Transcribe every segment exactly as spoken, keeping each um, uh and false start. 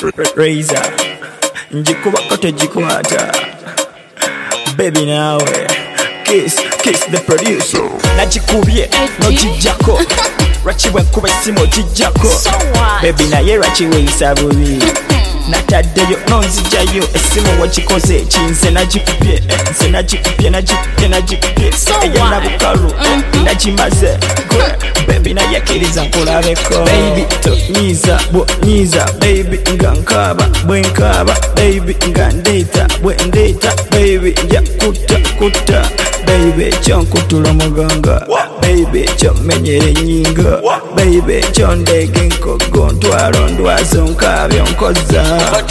Razor njikubako tegikwata baby nawe kiss kiss the producer najikubye nokijjako lwaki bwenkuba essimu okijjako baby naye lwaki weeyisa bubi nataddeyo nonzijayo essimu wakikoze eki nze nagikubye nze nagikubye nagikubye nagikubye eyana bukalu nagimaze baby naye akkiriza nkulabeko baby tonyiiza bwonyiiza baby nga nkaaba bwenkaaba baby nga ndeeta bwendeeta baby nja kutta kutta baby ekyo nkutula omuganga baby ekyo menyera ennyingo baby ekyo ndeega enkogo ntwalo ndwazo nkaabyo nkoza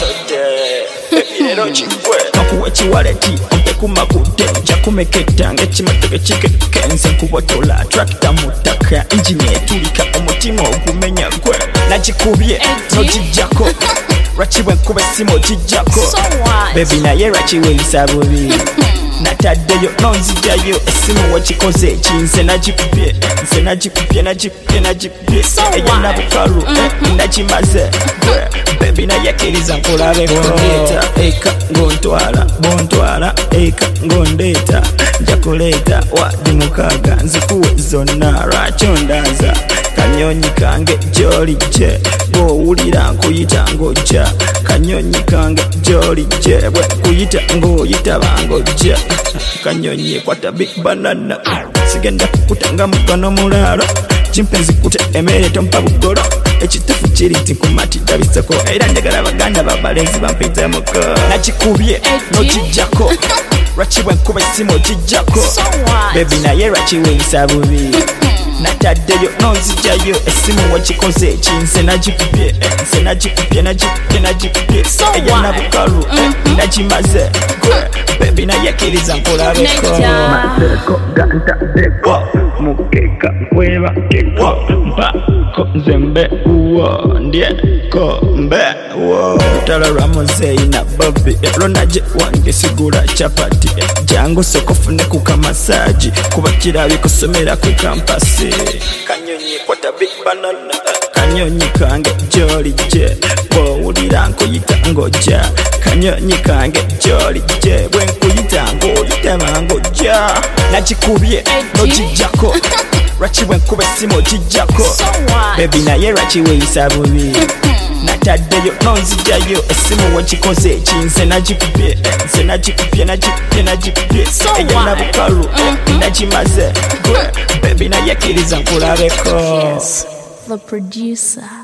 kakuwa ekiwaleti mpekumakutte nja kumeketta ng'ekimotoka ekikeke nze nkubotola tractor mu ttaka injini etulika omutima ogumenya gwe nagikubye nokijjako lwaki bwenkuba essimu okijjako baby naye lwaki weeyisa bubi nataddeyo nonzijayo essimu wakikoze eki nze nagikubye nze nagikubye nagikubye nagikubye eyana bukalu nagimaze baby naye akkiriza nkulabeko ndeeta eka ngontwala bontwala eka ngondeeta nja kuleeta wadi mukaaga nzikuwe zonna lwaki ondaaza kanyonyi kange gy'olijje bw'owulira nkuyita ng'ojja kanyonyi kange gy'olijje bwe nkuyita ng'oyita bang'ojja kanyonyi ekwata big banana sigenda kukutanga mukono mulaalo kimpe nzikute emmere tompa bugolo ekitufu kiri nti nkumatidabiseko era njagala baganda babalenzi bampitamuko nakikubye nokijjako lwaki bwenkuba essimu okijjako baby naye lwaki weeyisa bubi nataddeyo nonzijayo essimu wakikoze eki nze nagikubye nze nagikubye nagikubye nagikubye eyana bukalu nagimaze baby naye akkiriza nkulabeko maseko gantaddeko mukeka kwebakeko mpako nze mbewo ndyeko mbewo lutalo lwa muzeeyi na bobi eronaje wange sigula capati jangu sokofune ku kamasaji kuba kirabi kusomera ku kampasi kanyonyi kwata big banana kanyonyi kange gy'olijje bw'owulira nkuyita ng'ojja kanyonyi kange gy'olijje bwe nkuyita ng'oyita bang'ojja nagikubye nokijjako lwaki bwenkuba essimu okijjako baby naye lwaki weeyisa bubi nataddeyo nonzijayo essimu wakikoze eki nze nagikubye nze nagikubye nagikubye nagikubye eyana bukalu nagimaze baby naye akkiriza nkulabeko The producer.